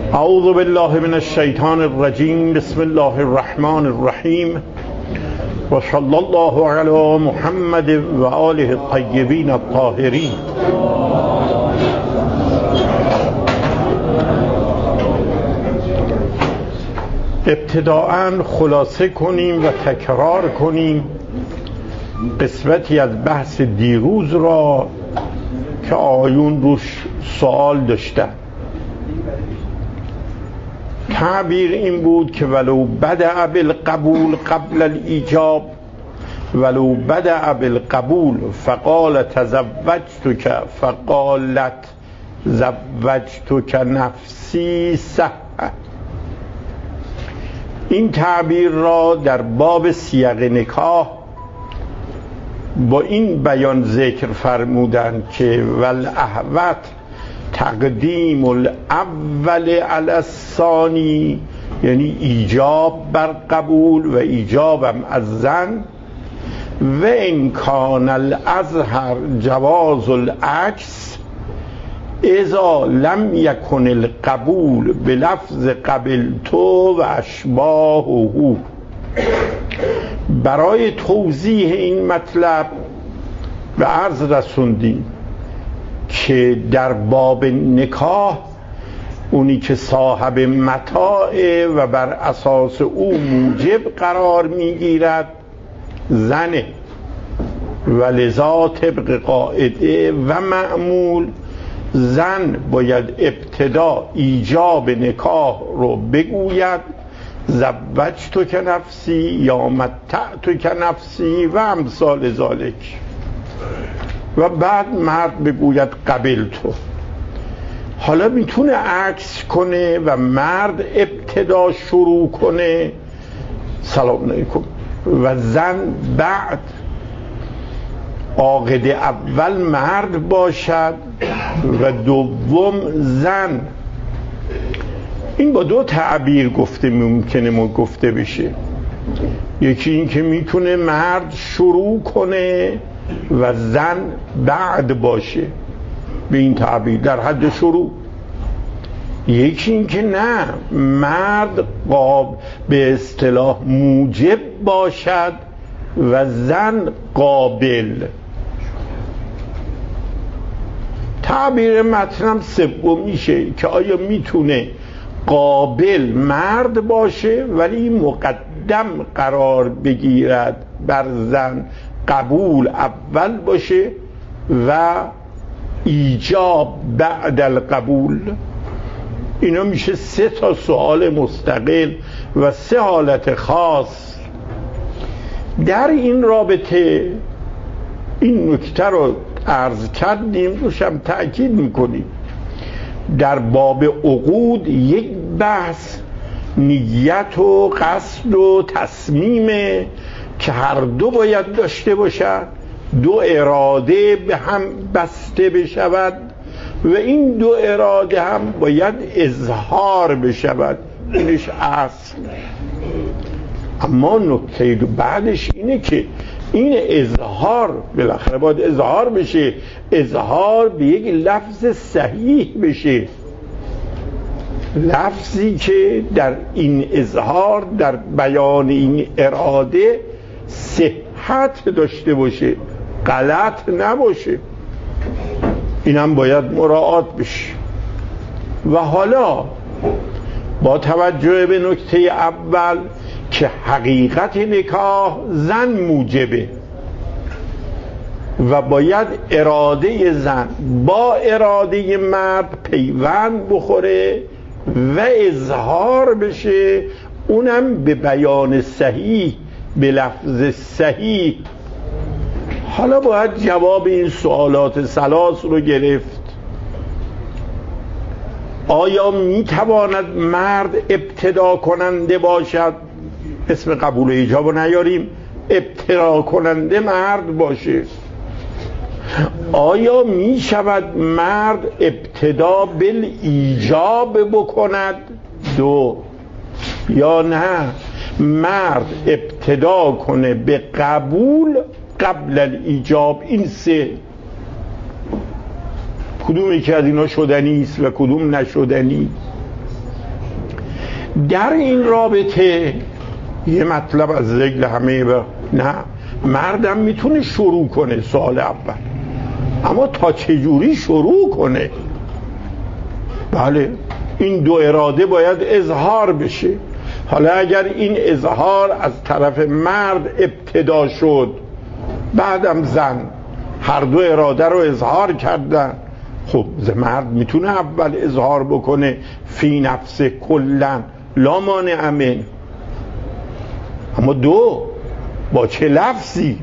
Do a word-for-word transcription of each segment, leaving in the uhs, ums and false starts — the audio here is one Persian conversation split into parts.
اعوذ بالله من الشیطان الرجیم. بسم الله الرحمن الرحیم و صلی الله علی محمد و آله الطیبین الطاهرین. ابتداءً خلاصه کنیم و تکرار کنیم قسمتی از بحث دیروز را که آیون روش سوال داشتن. تعبیر این بود که ولو بدأ بالقبول قبل الایجاب، ولو بدأ بالقبول فقال تزوجتك فقالت زوجتك نفسی صح. این تعبیر را در باب سیاق نکاح با این بیان ذکر فرمودند که والاحوط تقدیم الاول علی الثانی، یعنی ایجاب بر قبول و ایجابم از زن، و ان کان الاظهر جواز العکس اذا لم یکن القبول بلفظ قبلت و اشباهه. برای توضیح این مطلب به عرض رسوندیم که در باب نکاح اونی که صاحب متاع و بر اساس او موجب قرار میگیرد زنه، و لذا طبق قاعده و معمول زن باید ابتدا ایجاب نکاح رو بگوید زوجتک نفسی یا متعتک نفسی و امثال ذالک، و بعد مرد بگوید قبلتو. حالا میتونه عکس کنه و مرد ابتدا شروع کنه سلام علیکم و زن بعد. عاقد اول مرد باشد و دوم زن. این با دو تعبیر گفته ممکنه ما گفته بشه. یکی این که میتونه مرد شروع کنه و زن بعد باشه، به این تعبیر در حد شروع. یکی این که نه، مرد قاب به اصطلاح موجب باشد و زن قابل. تعبیر متنم سوم میشه که آیا میتونه قابل مرد باشه ولی مقدم قرار بگیرد بر زن، قبول اول باشه و ایجاب بعد القبول. اینا میشه سه تا سوال مستقل و سه حالت خاص. در این رابطه این نکته رو عرض کردیم، روشم تأکید میکنیم. در باب عقود یک بحث نیت و قصد و تصمیمه که هر دو باید داشته باشد، دو اراده به هم بسته بشود و این دو اراده هم باید اظهار بشود. اینش اصل. اما نکته بعدش اینه که این اظهار بالاخره باید اظهار بشه، اظهار به یک لفظ صحیح بشه، لفظی که در این اظهار در بیان این اراده صحت داشته باشه، غلط نباشه. اینم باید مراعات بشه. و حالا با توجه به نکته اول که حقیقت نکاح زن موجبه و باید اراده زن با اراده مرد پیوند بخوره و اظهار بشه، اونم به بیان صحیح به لفظ صحیح. حالا باید جواب این سوالات ثلاث رو گرفت. آیا میتواند مرد ابتدا کننده باشد؟ اسم قبول و ایجاب رو نیاریم، ابتدا کننده مرد باشه. آیا می شود مرد ابتدا بال ایجاب بکند؟ دو. یا نه، مرد ابتدا کنه به قبول قبل الایجاب. این سه. کدوم یکی از اینا شدنی است و کدوم نشدنی؟ در این رابطه یه مطلب از ذیل همه با... نه، مردم میتونه شروع کنه سال اول، اما تا چجوری شروع کنه؟ بله، این دو اراده باید اظهار بشه. حالا اگر این اظهار از طرف مرد ابتدا شد، بعدم زن، هر دو اراده رو اظهار کردن، خب مرد میتونه اول اظهار بکنه فی نفس کلن لا مانع من. اما دو با چه لفظی،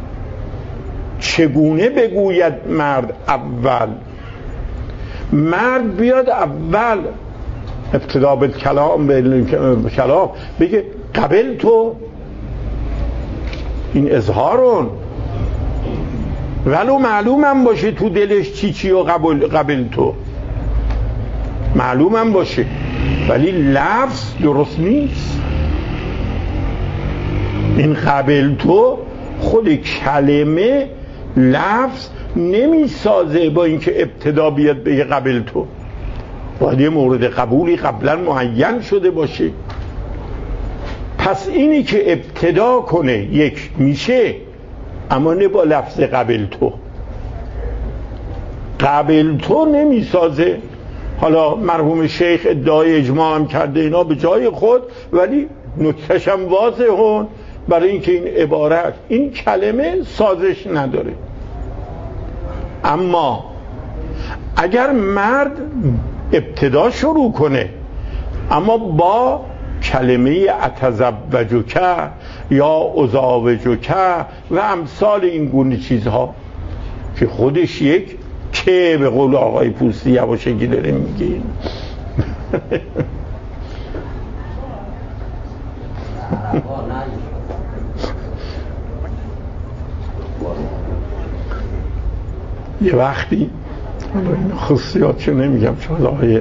چگونه بگوید مرد اول؟ مرد بیاد اول ابتدا به کلام به کلام بگه قبل تو، این اظهارون، ولو معلومم باشه تو دلش چی چی و قبل, قبل تو معلومم باشه، ولی لفظ درست نیست. این قبل تو خود کلمه لفظ نمی سازه با اینکه ابتدا بیاد بگه قبل تو، باید یه مورد قبولی قبلا معین شده باشه. پس اینی که ابتدا کنه یک میشه، اما نه با لفظ قبل تو. قبل تو نمی سازه. حالا مرحوم شیخ ادعای اجماع هم کرده اینا به جای خود، ولی نکتهش هم واضحه برای اینکه این عبارت، این کلمه سازش نداره. اما اگر مرد ابتدا شروع کنه اما با کلمه اتزوجک یا ازاوجک و امثال این گونه چیزها که خودش یک که به قول آقای پوستی یواشکی داره میگه یه وقتی این خصوصیاتشو نمیگم چون آقای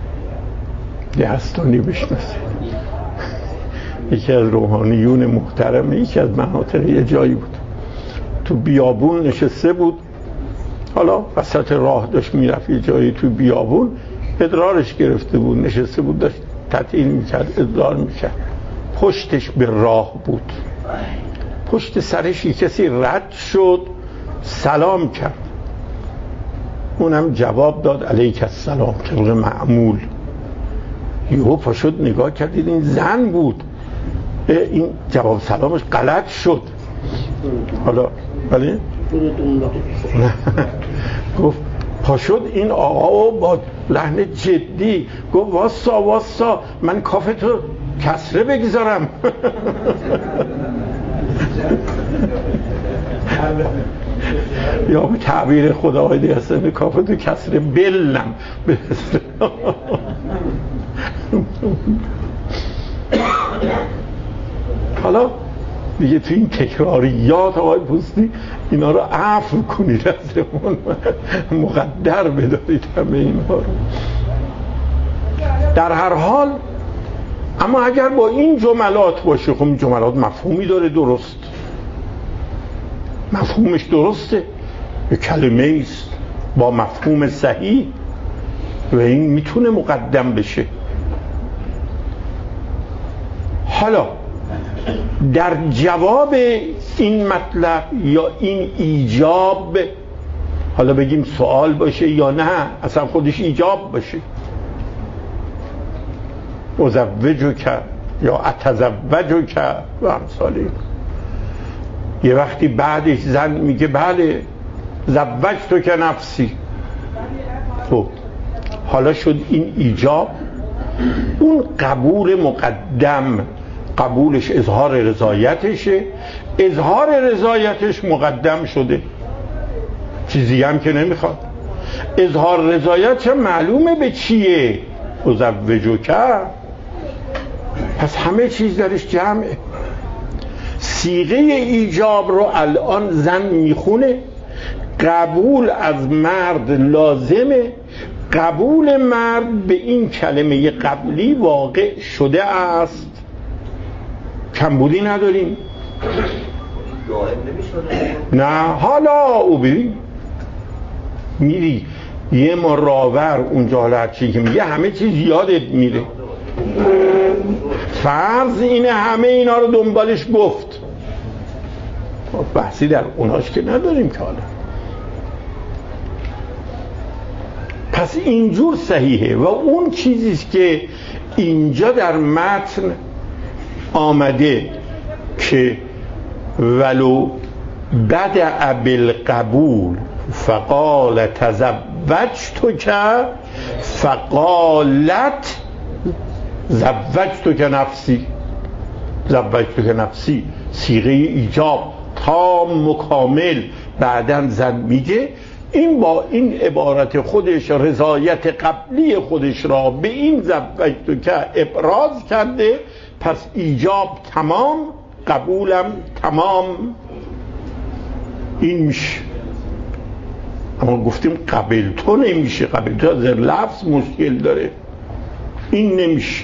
دستانی بشناسه، یکی از روحانیون محترم یکی از مناطق یه جایی بود، تو بیابون نشسته بود، حالا وسط راه داشت میرفت یه جایی تو بیابون، ادرارش گرفته بود، نشسته بود داشت تطهیر میکرد، ادرار میکرد، پشتش به راه بود، پشت سرش یک کسی رد شد سلام کرد، اونم جواب داد علیک السلام طبق معمول. یهو پا شد نگاه کردید این زن بود، این جواب سلامش غلط شد. حالا ولی گفت پا شد این آقا با لحن جدی گفت واسا واسا من کافتو کسره بگذارم. یا به تعبیر خداوند حسن کافتو کسره بلم. حالا دیگه تو این تکراریات آقای پوستی اینا رو عفو کنید، ازمون مقدر بدارید همه اینها رو. در هر حال اما اگر با این جملات باشه، خب این جملات مفهومی داره، درست مفهومش درسته، یه کلمه است با مفهوم صحیح و این میتونه مقدم بشه. حالا در جواب این مطلب یا این ایجاب، حالا بگیم سوال باشه یا نه اصلا خودش ایجاب باشه، ازوجک یا اتزوجک و امثال این، یه وقتی بعدش زن میگه بله زوجتو که نفسی، خب حالا شد این ایجاب، اون قبول مقدم، قبولش اظهار رضایتشه، اظهار رضایتش مقدم شده، چیزی هم که نمیخواد. اظهار رضایت چه معلومه به چیه؟ ازوجک، پس همه چیز درش جمعه. صیغه ایجاب رو الان زن میخونه، قبول از مرد لازمه، قبول مرد به این کلمه قبلی واقع شده است، کمبودی نداریم. نه حالا او ببین میری یه مراور اونجا حالا هرچی که میگه همه چیز یادت میره، فرض اینه همه اینا رو دنبالش گفت، بحثی در اوناش که نداریم که حالا. پس اینجور صحیحه. و اون چیزیست که اینجا در متن آمده که ولو بدأ بالقبول فقال تزوجتک فقالت زوجتک نفسی. زوجتک نفسی صیغه ایجاب تام و کامل بعدن زن میگه. این با این عبارت خودش رضایت قبلی خودش را به این زوجتک ابراز کرده، پس ایجاب تمام، قبولم تمام. این میشه. اما گفتیم قبل تو نمیشه، قبل تو از لفظ مشکل داره، این نمیشه.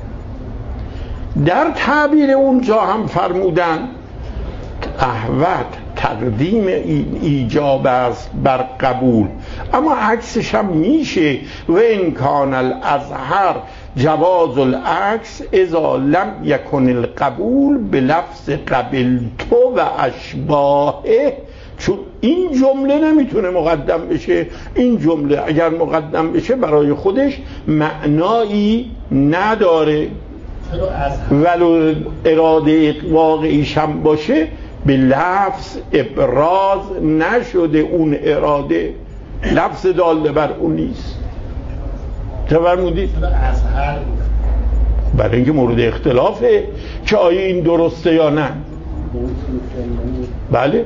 در تعبیر اونجا هم فرمودن احوت تقدیم ایجاب است بر قبول، اما عکسش هم میشه. و امکان الازهر جواز العکس اذا لم یکن القبول به لفظ قبل تو و اشباهه. چون این جمله نمیتونه مقدم بشه، این جمله اگر مقدم بشه برای خودش معنایی نداره، ولو اراده واقعیش هم باشه به لفظ ابراز نشده. اون اراده لفظ داله بر اون نیست. تفرمودید؟ برای اینکه مورد اختلافه که آیا این درسته یا نه. بله،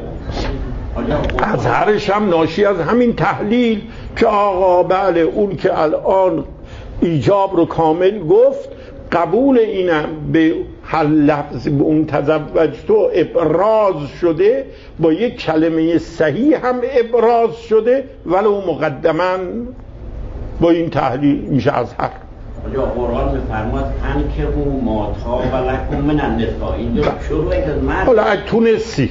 اظهرش هم ناشی از همین تحلیل که آقا بله اون که الان ایجاب رو کامل گفت، قبول اینم به هر لفظ به اون تزوجتو ابراز شده، با یک کلمه صحیح هم ابراز شده، ولو مقدما با این تحلیل میشه اظهر. آجا قرآن میفرماد هم که او ماتا و لکم من النساء، اینجا شروعی که از مرد حالا اگه تونستی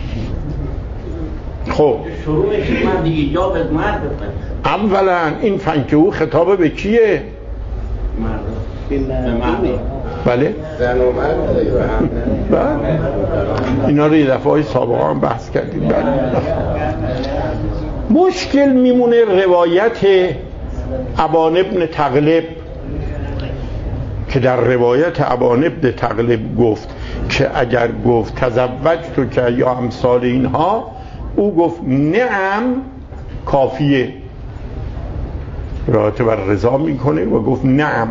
خب شروعش من دیگه ایجاب از مرد بفرد. اولا این فنکه او خطابه به کیه؟ مرد به مرد. بله زن و مرد. بله اینا رو یه دفعه های سابقه هم بحث کردیم. بله مشکل میمونه روایت ابان ابن تغلب که در روایت ابان ابن تغلب گفت که اگر گفت تزوجت که یا امثال اینها، او گفت نعم کافیه، رایت بر رضا میکنه و گفت نعم.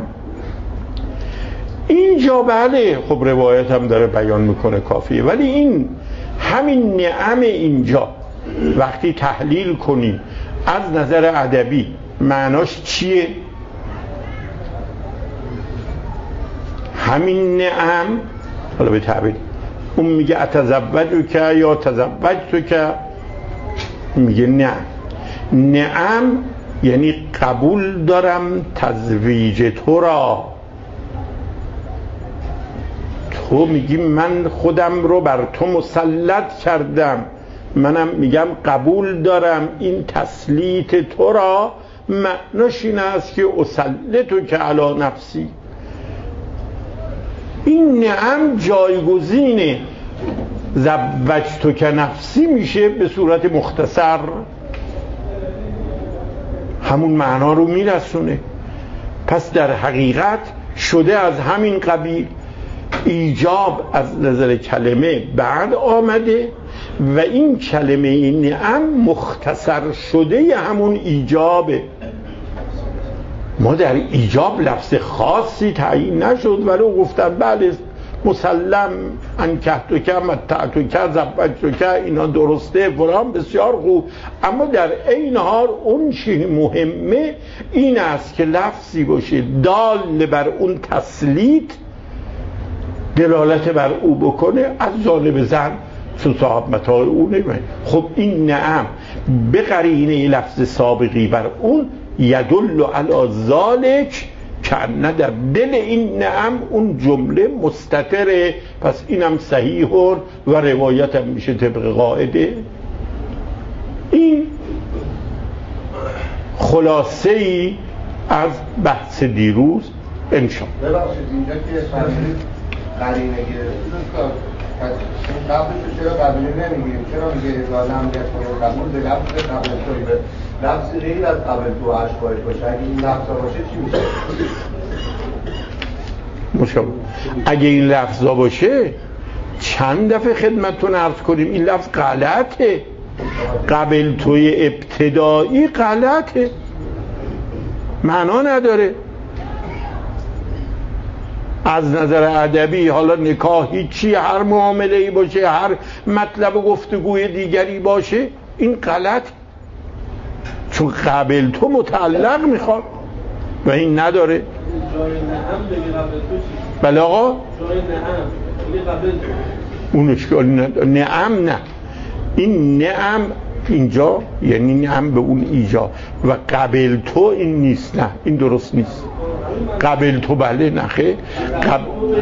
اینجا بله خب روایت هم داره بیان میکنه کافیه، ولی این همین نعم اینجا وقتی تحلیل کنیم از نظر ادبی معناش چیه؟ همین نعم حالا به تعبیر اون میگه اتزوجو که یا تزوجتو که، میگه نه نعم یعنی قبول دارم تزویج تو را. تو میگی من خودم رو بر تو مسلط کردم، منم میگم قبول دارم این تسلیط تو را. معناش این است که اسلطو که علی نفسی. این نعم جایگزین زوجتو که نفسی میشه به صورت مختصر، همون معنا رو میرسونه. پس در حقیقت شده از همین قبیل، ایجاب از نظر کلمه بعد آمده و این کلمه این نعم مختصر شده همون ایجابه. ما در ایجاب لفظ خاصی تعیین نشد، ولو گفتن بله مسلم انکحتو که متعتو که زوجتو که اینا درسته فلان، بسیار خوب، اما در عین حال اون چیز مهمه این است که لفظی باشه دال بر اون تسلیط، دلالت بر او بکنه از جانب زن تو صاحب متاع او نمید. خب این نعم به قرینه لفظ سابقی بر اون یدل علی ذالک که نه در دل این نعم اون جمله مستتره. پس اینم صحیح و روایت هم میشه طبق قاعده. این خلاصه ای از بحث دیروز انشاء ببخشید اینجا که فرمودید قرینه گرفت این قبلش چرا قبلی نمیگیم؟ چرا میگه اذا لم یکن قبول به لفظ قبل توی به لفظ غیر از قبل تو اشباهش باشه؟ اگه این لفظ باشه چی میشه؟ مشابه اگه این لفظا باشه چند دفعه خدمتتون عرض کنیم این لفظ غلطه. قبل توی ابتدایی غلطه، معنا نداره. از نظر ادبی حالا نکاحی چی، هر معامله ای باشه، هر مطلب گفتگوی دیگری باشه، این غلط، چون قبل تو متعلق میخواد و این نداره. بله آقا اون اشکالی نداره. نعم نه، این نعم اینجا یعنی نعم به اون ایجا و قبل تو این نیست. نه این درست نیست. قبل تو بله نخه قبل,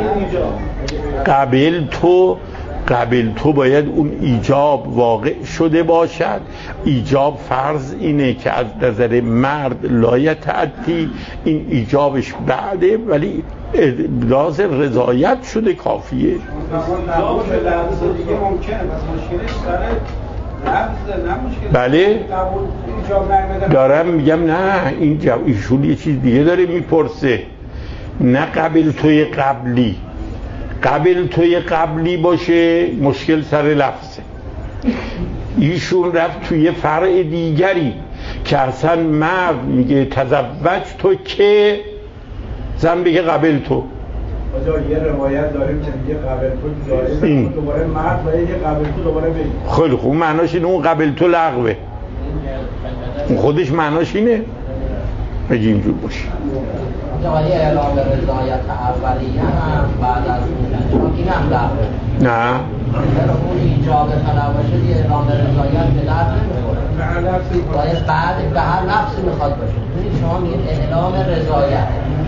قبل تو قبل تو باید اون ایجاب واقع شده باشد. ایجاب فرض اینه که از نظر مرد لا تعدی، این ایجابش بعده ولی ابراز رضایت شده کافیه. بله دارم میگم نه این جو... ایشون یه چیز دیگه داره میپرسه، نه قبل توی قبلی. قبل توی قبلی باشه مشکل سر لفظه. ایشون رفت توی فرع دیگری که اصلا مرد میگه تزوج تو که زن بگه قبل تو. یه روایت داریم که میگه قبل تو جایزه، دوباره مرد و یه قبل تو دوباره بگه. خیلی خوب، معناش اینه اون قبل تو لغوه، اون خودش معناش اینه بگی اینجور باشه. جایی اعلام رضایت اولیه هم بعد از اون این هم لغوه. نه چرا اون ایجاب طلب باشه یه اعلام رضایت به درد نمیخوره، باید بعد به هر لفظی میخواد باشه. شما میگید اعلام رضایت،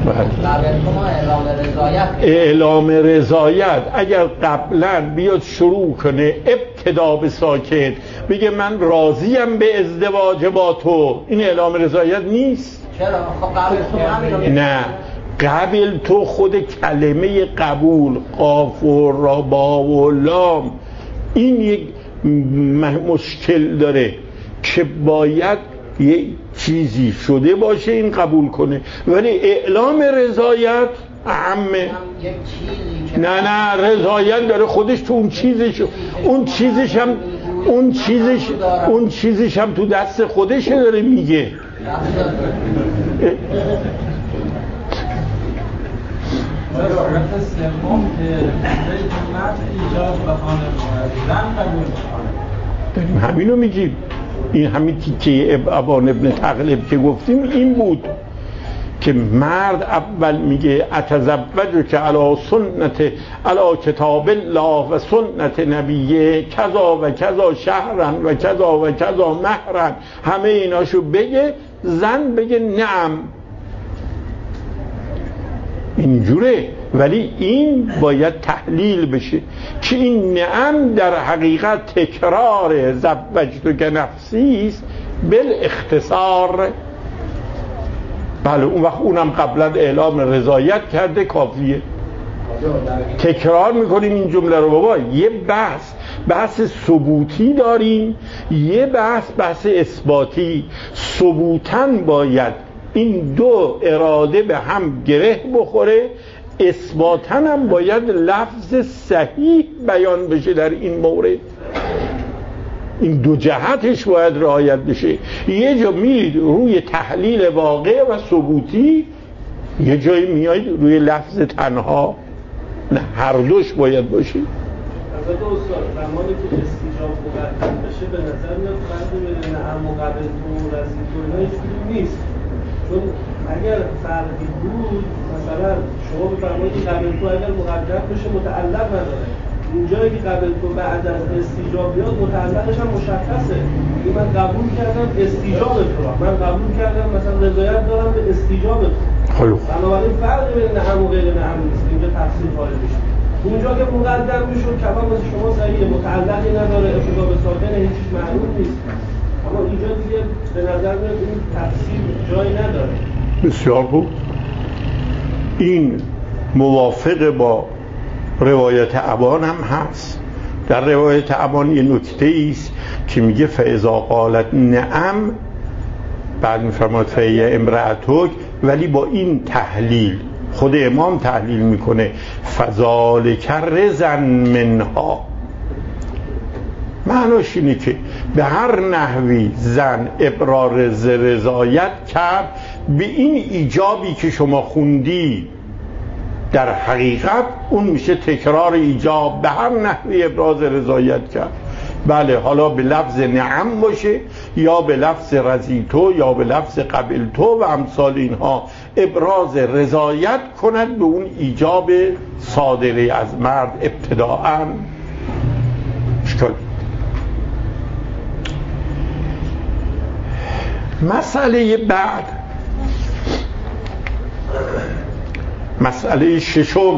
اعلام رضایت اگر قبلا بیاد شروع کنه ابتدا به ساکت بگه من راضیم به ازدواج با تو، این اعلام رضایت نیست. چرا؟ خب قبل تو همین نه، قبل تو خود کلمه قبول، قاف و را با و لام، این یک مشکل داره که باید یه چیزی شده باشه این قبول کنه، ولی اعلام رضایت عمه. نه نه رضایت داره خودش تو اون چیزش، اون چیزش هم اون چیزش اون چیزش هم تو دست خودش داره میگه. داریم همینو میگیم. این همین تیکه ابان ابن تغلب که گفتیم این بود که مرد اول میگه اتزوج که علی سنت علی کتاب الله و سنت نبیه کذا و کذا شهرن و کذا و کذا مهرن، همه ایناشو بگه، زن بگه نعم. اینجوره، ولی این باید تحلیل بشه که این نعم در حقیقت تکرار زوجت که نفسی است بالاختصار. بله اون وقت اونم قبلا اعلام رضایت کرده کافیه. تکرار میکنیم این جمله رو بابا. یه بحث بحث ثبوتی داریم، یه بحث بحث اثباتی. ثبوتن باید این دو اراده به هم گره بخوره، اثباتاً هم باید لفظ صحیح بیان بشه در این مورد. این دو جهتش باید رعایت بشه. یه جا میرید روی تحلیل واقع و ثبوتی، یه جایی میاید روی لفظ تنها. نه هر دوش باید باشه. حضرت استاد زمانی که استیجاب مقدم بشه به نظر میاد فرقی بین نعم مقابل تو رسید و اینا هیچ نیست. چون اگر فرقی بود مثلا شما بفرمایید که قبل تو اگر مقدم بشه متعلق نداره، اونجایی که قبل تو بعد از استیجاب بیاد متعلقش هم مشخصه. این من قبول کردم استیجاب تو را، من قبول کردم مثلا رضایت دارم به استیجاب تو. خیلی بنابراین فرقی بین نعم و غیر نعم نیست. اینجا تفصیل وارد میشه. اونجا که مقدم میشه کلام از شما صحیح، متعلقی نداره، ابتدا به ساکن هیچ معلوم نیست. اما اینجا دیگه به نظر میاد این تفصیل جایی نداره. بسیار خوب. این موافق با روایت ابان هم هست. در روایت ابان یه نکته ایست که میگه فاذا قالت نعم، بعد میفرماد فهی امرأتک، ولی با این تحلیل خود امام تحلیل میکنه فذالک رضا منها. معناش اینه که به هر نحوی زن ابرار رضایت کرد به این ایجابی که شما خوندی، در حقیقت اون میشه تکرار ایجاب، به هر نحوی ابراز رضایت کرد. بله، حالا به لفظ نعم باشه یا به لفظ رضیتو یا به لفظ قبلتو و امثال اینها، ابراز رضایت کند به اون ایجاب صادره از مرد ابتداءً. اشکال. مسئله بعد، مسئله ششم،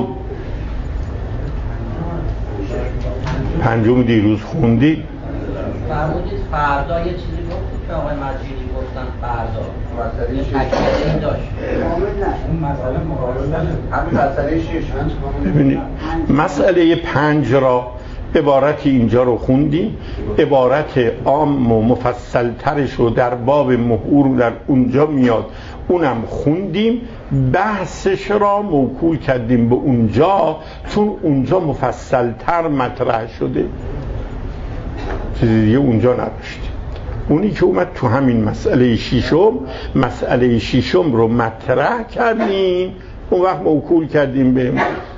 پنجم دیروز خوندی. فرمودید فردا یه چیزی گفتید که آقای مجیدی گفتن فردا مسئله شش داشت. اون مسئله مقابل همین مسئله شش. ببینید مسئله پنج را عبارتی اینجا رو خوندی، عبارت عام و مفصل ترش رو در باب مهور در اونجا میاد، اونم خوندیم، بحثش را موکول کردیم به اونجا چون اونجا مفصل تر مطرح شده، چیزی دیگه اونجا نداشتیم. اونی که اومد تو همین مسئله شیشم، مسئله شیشم رو مطرح کردیم، اون وقت موکول کردیم به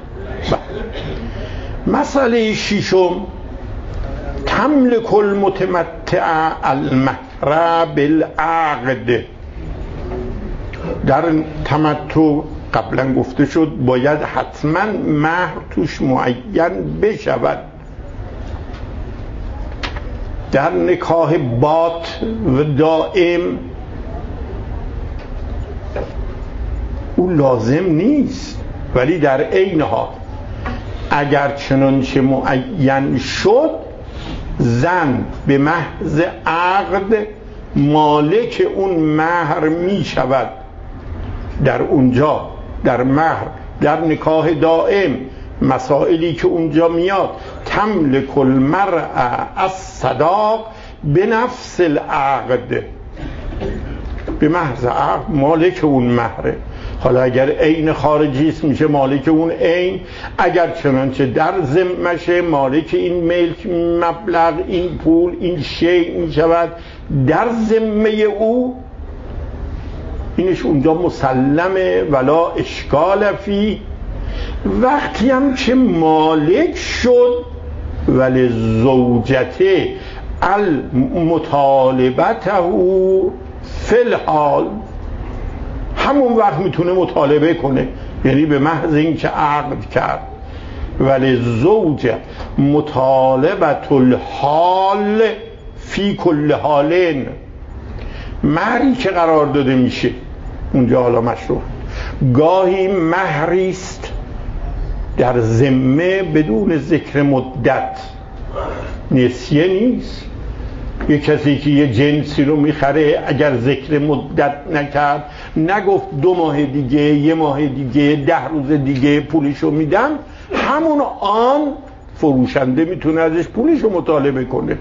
مسئله شیشم. تملک المتمتع المهر بالعقد. در تمتع قبلا گفته شد باید حتما مهر توش معین بشود. در نکاح بات و دائم او لازم نیست، ولی در عین حال اگر چنانچه معین شد، زن به محض عقد مالک اون مهر می شود. در اونجا در مهر، در نکاح دائم، مسائلی که اونجا میاد، تملک المرأة الصداق به نفس العقد، به محض عقد مالک اون مهره. حالا اگر عین خارجی است میشه مالک اون عین، اگر چنانچه در ذمشه مالک این ملک مبلغ، این پول، این شیء میشود در ذمه او، اینش اونجا مسلمه ولا اشکال فی. وقتی هم که مالک شد ولی زوجته المطالبته فی الحال، همون وقت میتونه مطالبه کنه، یعنی به محض این که عقد کرد. ولی زوج مطالبت الحال فی کل حالین، مهری که قرار داده میشه اونجا حالا مشروع، گاهی مهریست در ذمه بدون ذکر مدت، نسیه نیست. یه کسی که یه جنسی رو میخره اگر ذکر مدت نکرد، نگفت دو ماه دیگه، یه ماه دیگه، ده روز دیگه پولشو میدم، همون آن فروشنده میتونه ازش پولشو مطالبه کنه.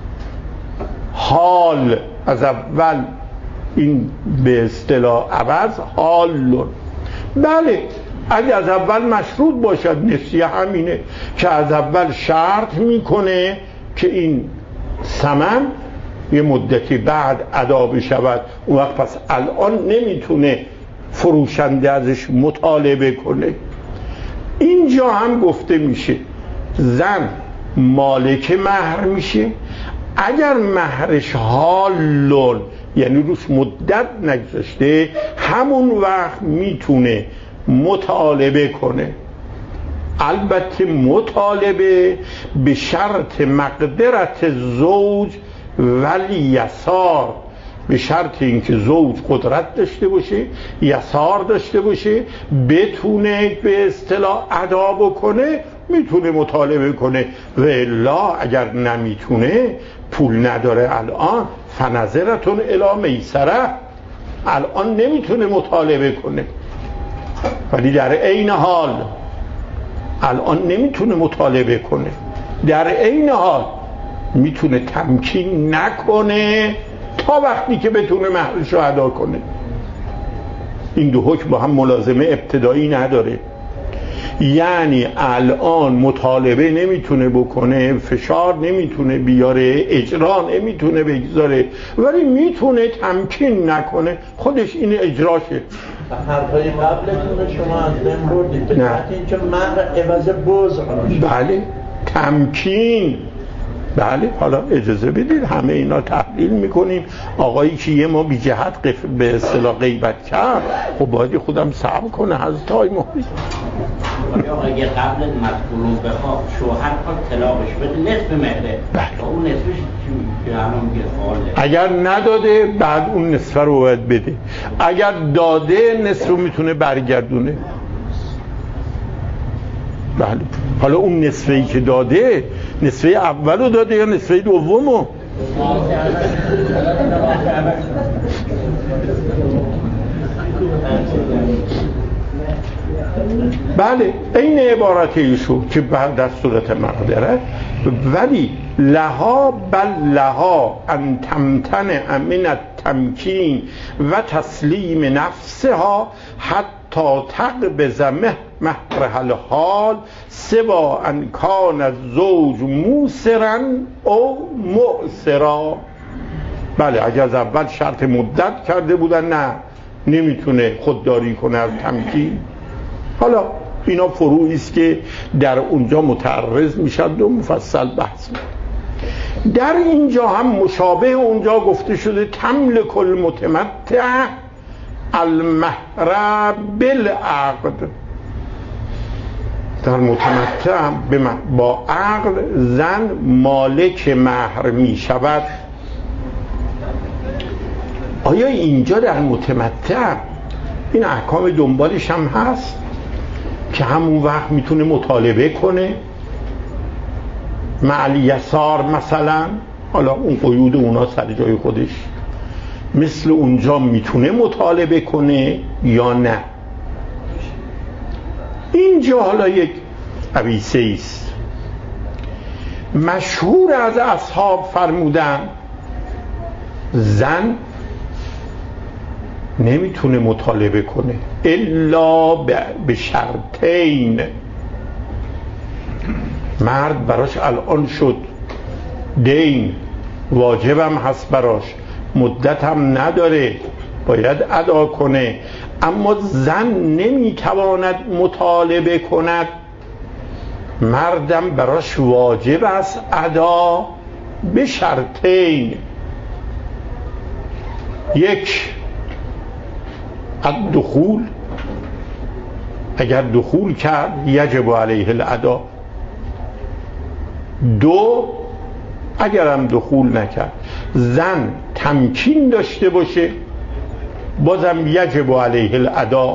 حال از اول این به اصطلاح عوض حال. بله اگه از اول مشروط باشد، نسیه همینه که از اول شرط میکنه که این ثمن یه مدتی بعد ادا بشود، اون وقت پس الان نمیتونه فروشنده ازش مطالبه کنه. اینجا هم گفته میشه زن مالک مهر میشه اگر مهرش حالون، یعنی روش مدت نگذاشته، همون وقت میتونه مطالبه کنه. البته مطالبه به شرط مقدرت زوج ولی یسار، به شرط اینکه زوج قدرت داشته باشه، یسار داشته باشه، بتونه به اصطلاح ادا بکنه، میتونه مطالبه کنه. و الا اگر نمیتونه، پول نداره الان، فنظرتون الی میسره، الان نمیتونه مطالبه کنه. ولی در عین حال الان نمیتونه مطالبه کنه، در عین حال میتونه تمکین نکنه تا وقتی که بتونه مهرش رو ادا کنه. این دو حکم با هم ملازمه ابتدایی نداره. یعنی الان مطالبه نمیتونه بکنه، فشار نمیتونه بیاره، اجرا نمیتونه بگذاره، ولی میتونه تمکین نکنه، خودش این اجراشه. حرفای قبلتون شما از بین بردید به جهت اینکه مهر عوض بوز باشه. بله تمکین. بله حالا اجازه بدید همه اینا تحلیل میکنیم. آقایی که یه ما بی جهت قف... به اصطلاح غیبت کرد، خب باید خودم صبر کنه. حضرت های محبی اگه قبل مذکورون بخواه شوهر خواهد طلاقش بده نصف مهره، بله. اون نصفش که الان میگه خاله، اگر نداده بعد اون نصف رو باید بده، اگر داده نصف رو میتونه برگردونه. بله حالا اون نصفی که داده نصفه اول رو داده یا نصفه دوم رو؟ بله این عبارت ایشو که بعد در صورت مقدره. ولی لها بل لها ان تمتنع من التمکین و تسلیم نفسها حتی تقبض مهر الحال سوا ان کان الزوج موسرا او مؤسرا. بله اگر از اول شرط مدت کرده بودن نه نمیتونه خودداری کنه از تمکین. حالا اینا فروعی است که در اونجا متعرض میشد و مفصل بحث می‌کنه. در اینجا هم مشابه اونجا گفته شده تملک المتمتع المهر بالعقد. در متمتع با عقد زن مالک مهر می شود. آیا اینجا در متمتع این احکام دنبالش هم هست که همون وقت میتونه مطالبه کنه مع الیسار مثلا؟ حالا اون قیود اونا سر جای خودش، مثل اونجا میتونه مطالبه کنه یا نه؟ اینجا حالا یک عویسه است. مشهور از اصحاب فرمودن زن نمیتونه مطالبه کنه الا به شرطین. مرد براش الان شد دین، واجبم هست براش، مدتم نداره باید ادا کنه، اما زن نمیتواند مطالبه کند. مردم براش واجب است ادا به شرطین. یک الدخول، اگر دخول کرد یجب علیه الادا. دو اگرم دخول نکرد زن تمکین داشته باشه بازم یجب علیه الادا.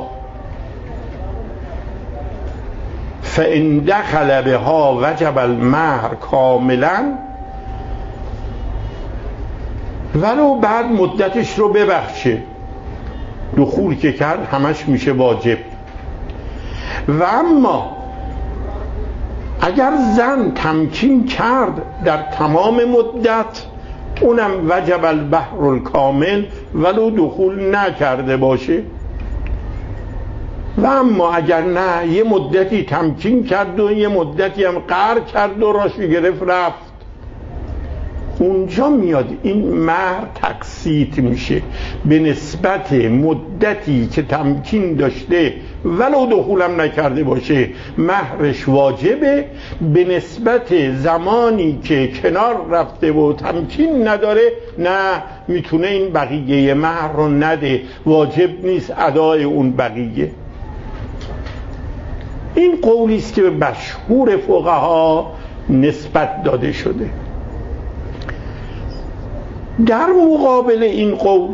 فان دخل بها وجب المهر کاملا، ولو بعد مدتش رو ببخشه، دخول که کرد همش میشه واجب. و اما اگر زن تمکین کرد در تمام مدت، اونم وجب البحر الکامل ولو دخول نکرده باشه. و اما اگر نه یه مدتی تمکین کرد و یه مدتی هم قهر کرد و راشو گرفت رفت، اونجا میاد این مهر تقسیط میشه به نسبت مدتی که تمکین داشته ولو دخولم نکرده باشه مهرش واجبه، به نسبت زمانی که کنار رفته و تمکین نداره نه میتونه این بقیه مهر رو نده، واجب نیست ادای اون بقیه. این قولی است که به مشهور فقها نسبت داده شده. در مقابل این قول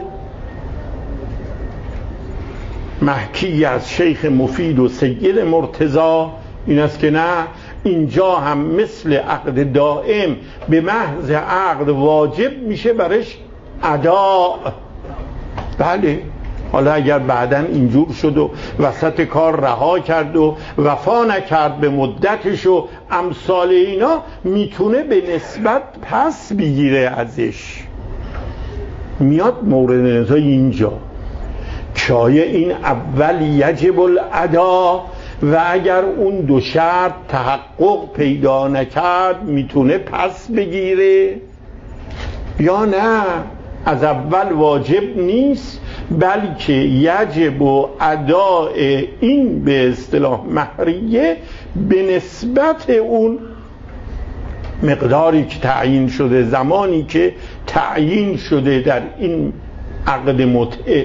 محکی از شیخ مفید و سید مرتضی این است که نه، اینجا هم مثل عقد دائم به محض عقد واجب میشه برش ادا. بله حالا اگر بعداً اینجور شد و وسط کار رها کرد و وفا نکرد به مدتش و امثال اینا، میتونه به نسبت پس بگیره ازش. میاد مورد نظر اینجا که آیا این اول یجب الادا و اگر اون دو شرط تحقق پیدا نکرد میتونه پس بگیره، یا نه از اول واجب نیست بلکه یجب و اداء این به اصطلاح مهریه به نسبت اون مقداری که تعیین شده، زمانی که تعیین شده در این عقد متعه.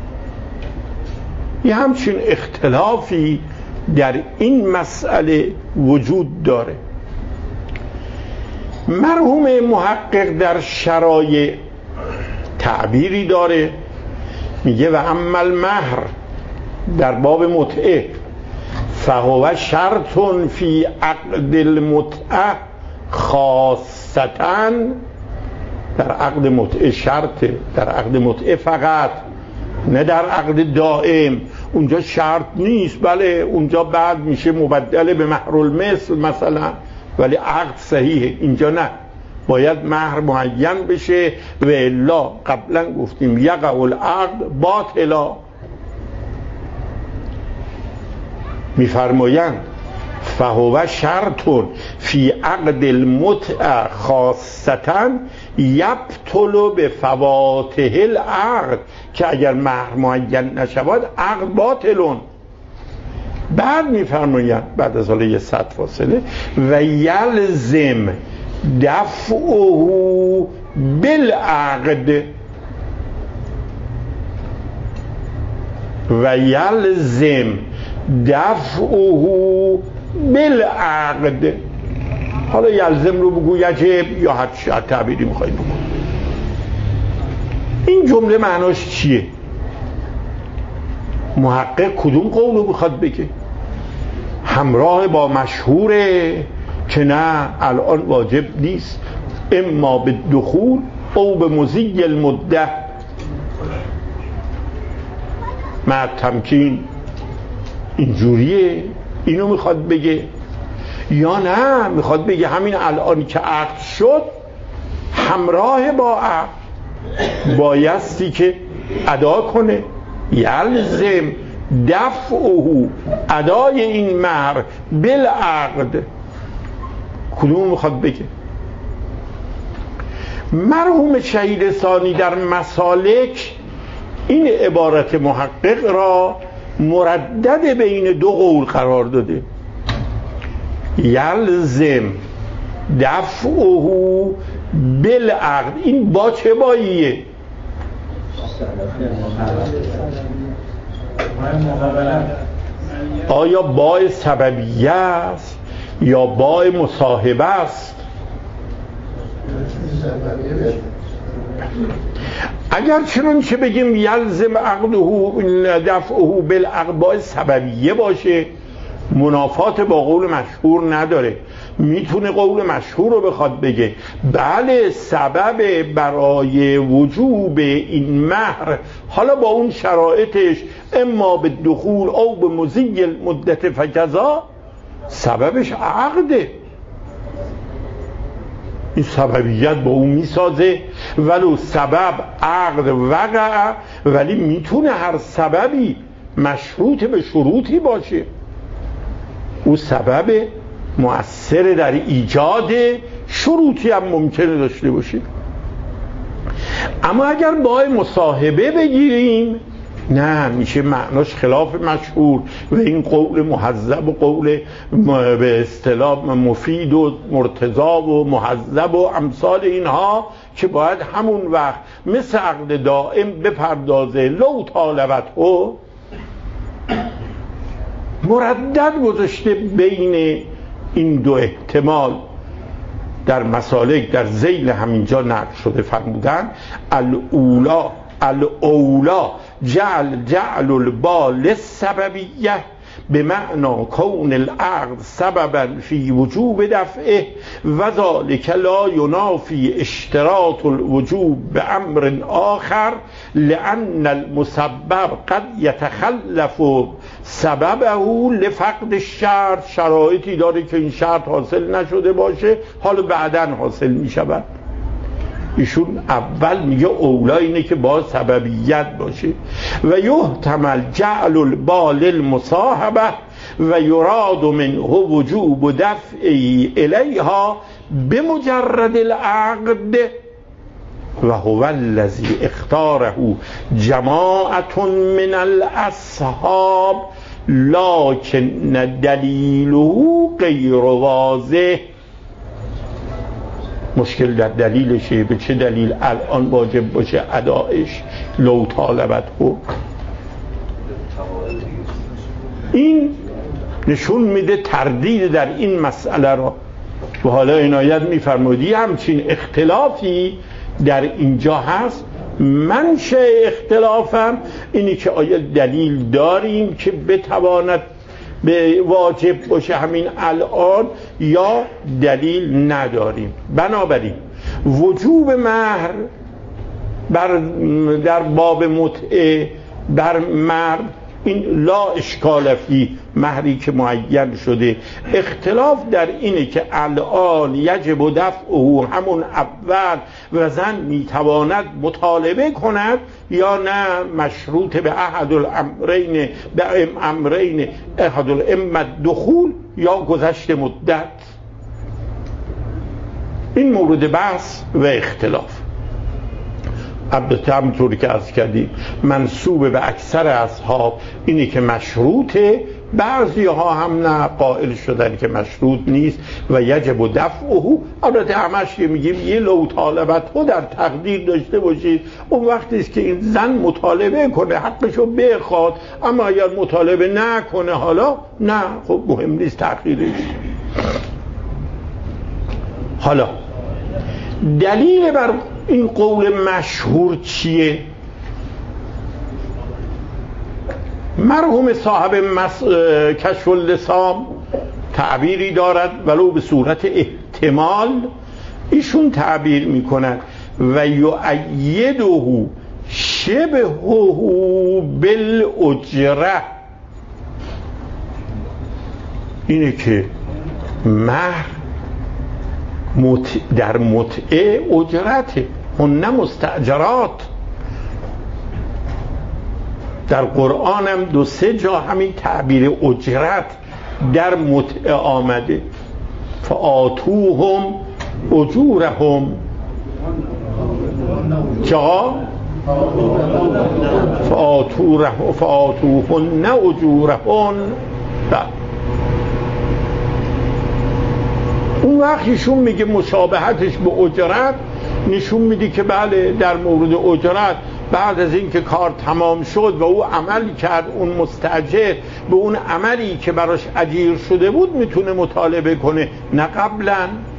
یه همچین اختلافی در این مسئله وجود داره. مرحوم محقق در شرایع تعبیری داره، میگه و اما المهر در باب متعه فهو شرط فی عقد المتعه خاصتاً، در عقد متعه شرطه، در عقد متعه فقط، نه در عقد دائم. اونجا شرط نیست، بله اونجا بعد میشه مبدل به مهر المثل مثلا، ولی عقد صحیحه. اینجا نه، باید مهر معین بشه و الا قبلا گفتیم یقع العقد باطلا. میفرمایند فهو شرط فی عقد المتعه خاصتا یبطل به فواته العقد، که اگر مهر معین نشود عقد باطلون. بعد میفرمایند بعد از حالا یه صد فاصله و یلزم دفعه بالعقد و یلزم دفعه بالعقد. حالا یلزم رو بگو یجب یا هر تعبیری میخوایی بگو. این جمله معناش چیه؟ محقق کدوم قول رو میخواد بگه؟ همراه با مشهوره که نه الان واجب نیست، اما به دخول او به مضی المده مع تمکین، اینجوریه؟ اینو میخواد بگه؟ یا نه میخواد بگه همین الان که عقد شد همراه با عقد بایستی که ادا کنه، یلزم دفعه ادای این مهر بالعقد. کدوم میخواد بگه؟ مرحوم شهید ثانی در مسالک این عبارت محقق را مردد بین دو قول قرار داده. یلزم دفعه بالعقد، این با چه باییه؟ آیا با سببیه است یا با مصاحبه است؟ اگر چنانچه بگیم یلزم عقده دفعه بالعقد با سببیه باشه منافات با قول مشهور نداره، میتونه قول مشهور رو بخواد بگه بله سبب برای وجوب این مهر حالا با اون شرایطش اما به دخول او به مضی مدت فکذا، سببش عقده، این سببیت با اون میسازه. ولو سبب عقد وقع، ولی میتونه هر سببی مشروط به شروطی باشه، او سبب مؤثر در ایجاد شروطی هم ممکنه داشته باشه. اما اگر با مصاحبه بگیریم نه، میشه معناش خلاف مشهور و این قول محذب و قول به اصطلاح مفید و مرتضا و محذب و امثال اینها که باید همون وقت مثل عقد دائم بپردازه. لو طالبت او مردد گذاشته بین این دو احتمال در مسالک در ذیل همینجا نقل شده، فرمودن الاولا الاولا جعل جعل البال سببیه به معنا کون العقد سببا فی وجوب دفعه و ذالک لا ینافی اشتراط الوجوب به امر آخر لأن المسبب قد یتخلف سببه لفقد الشرط. شرایطی داره که این شرط حاصل نشده باشه، حالا بعداً حاصل می شود. ایشون اول میگه اولا اینه که با سببیت باشه و یحتمل جعل البال المصاحبه و یراد منه وجوب دفعی الیها بمجرد العقد و هو الذی اختاره جماعت من الاصحاب لکن دلیله غیر واضح. مشکل در دلیلشه، به چه دلیل الان واجب باشه ادایش لو طالبت رو. این نشون میده تردید در این مسئله را و حالا عنایت میفرمودی همچین اختلافی در اینجا هست. منشأ اختلافم اینی که آیا دلیل داریم که بتواند به واجب باشه همین الان یا دلیل نداریم. بنابراین وجوب مهر بر در باب متعه بر مرد این لا اشکال فی، مهری که معین شده. اختلاف در اینه که الان یجب دفعه همون اول و زن میتواند مطالبه کند یا نه مشروط به احد الامرین به امرین احد الامه دخول یا گذشت مدت. این مورد بحث و اختلاف. البته همونطوری که عرض کردیم منسوب به اکثر اصحاب اینی که مشروطه، بعضی ها هم نه قائل شدن که مشروط نیست و یجب دفعه. البته همش میگیم یه لو طالبت ها در تقدیر داشته باشید، اون وقتی است که این زن مطالبه کنه حقشو بخواد، اما اگر مطالبه نکنه حالا نه، خب مهم نیست تأخیرش. حالا دلیل بر این قول مشهور چیه؟ مرحوم صاحب مس... کشف اللسام تعبیری دارد ولو به صورت احتمال. ایشون تعبیر میکنند و یؤیده شبهه بالاجره، اینه که مهر مت... در متعه اجرته، هن مستاجرات. در قرآن هم دو سه جا همین تعبیر اجرت در متعه آمده. فآتوهم اجورهم جا فآتوهن اجورهن. اون وقتیشون میگه مشابهتش به اجرت نشون میدی که بله در مورد اجرت بعد از این که کار تمام شد و او عمل کرد، اون مستاجر به اون عملی که براش اجیر شده بود میتونه مطالبه کنه، نه قبلا.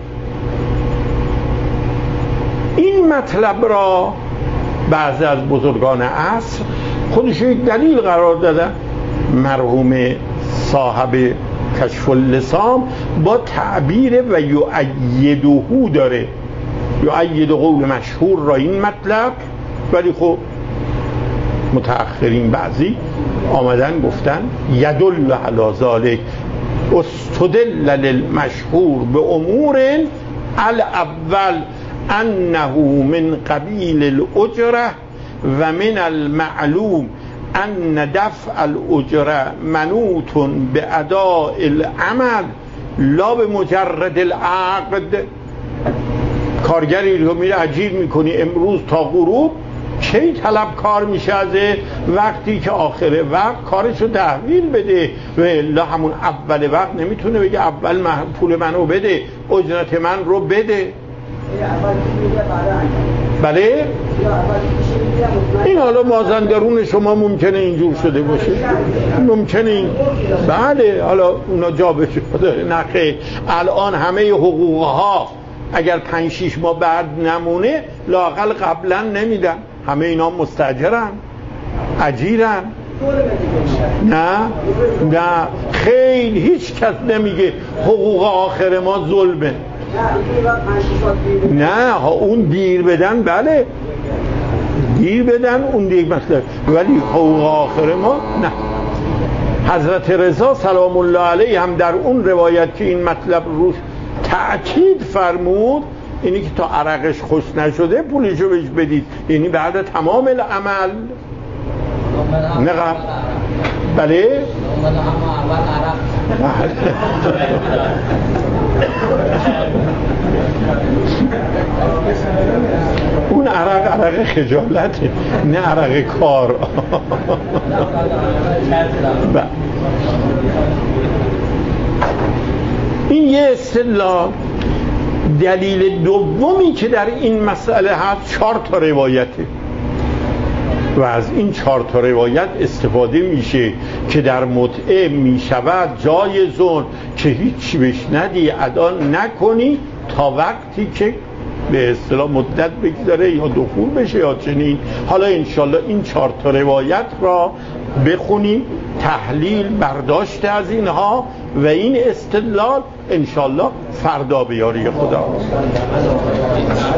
این مطلب را بعضی از بزرگان عصر خودش یک دلیل قرار دادن. مرحوم صاحب کشف اللسام با تعبیر و یؤیده داره، یؤید قول مشهور را این مطلب، ولی خب متأخرین بعضی آمدن گفتن یدل علی ذلک استدل للمشهور به امور الاول انه من قبیل الاجره و من المعلوم ان دفع الاجره منوط به اداء العمل لا به مجرد العقد. کارگری رو میره اجیر میکنی امروز تا غروب، کی طلب کار میشه ازه؟ وقتی که آخره وقت کارشو تحویل بده. و الا همون اول وقت نمیتونه بگه اول پول منو بده، اجرت من رو بده. بله این حالا مازندرون شما ممکنه اینجور شده باشه، ممکنه این بله حالا اونا جا بشه نخیر. الان همه حقوقها اگر پنج شیش ماه بعد نمونه لااقل قبلا نمیدن. همه اینا مستاجرن، اجیرن، نه نه خیلی هیچ کس نمیگه حقوق آخر ما ظلمه. نه ها اون دیر بدن بله دیر بدن اون دیگه مثلا، ولی حقوق آخر ما نه. حضرت رضا سلام الله علیه هم در اون روایت که این مطلب روش تأکید فرمود اینی که تا عرقش خوش نشده پولشو بهش بدید، یعنی بعد تمام العمل نه بله اون عرق عرق خجالته نه عرق کار. این یه اصطلاح. دلیل دومی که در این مسئله هست چهار تا روایته و از این چهار تا روایت استفاده میشه که در متعه میشود جایزون که هیچی بهش ندی ادا نکنی تا وقتی که به اصطلاح مدت بگذاره یا دخول بشه یا چنین. حالا انشالله این چهار تا روایت را بخونیم، تحلیل برداشت از اینها و این استدلال انشالله فردا به یاری خدا.